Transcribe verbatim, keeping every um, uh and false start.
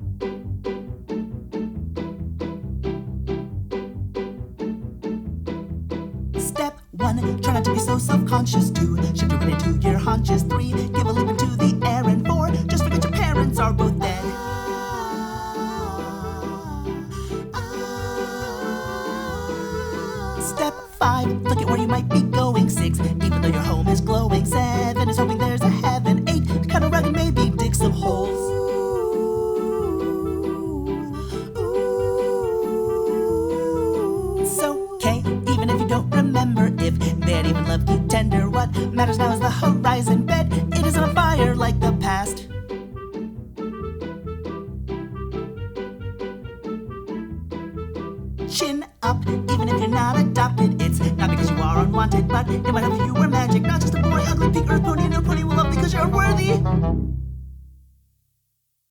Step one, try not to be so self-conscious. Two, shift your weight into your haunches. Three, give a leap into the air. And four, just forget your parents are both dead. Step five, look at where you might be going. Six, even though your home is glowing. Seven is hoping there's a heaven. Eight, cut a rug and maybe dig some holes. It's okay, even if you don't remember if they'd even love you tender. What matters now is the horizon bed. It isn't on fire like the past. Chin up, even if you're not adopted. It's not because you are unwanted, but it might help if you were magic. Not just a boy, ugly pig, or a pony, and your pony will love because you're unworthy.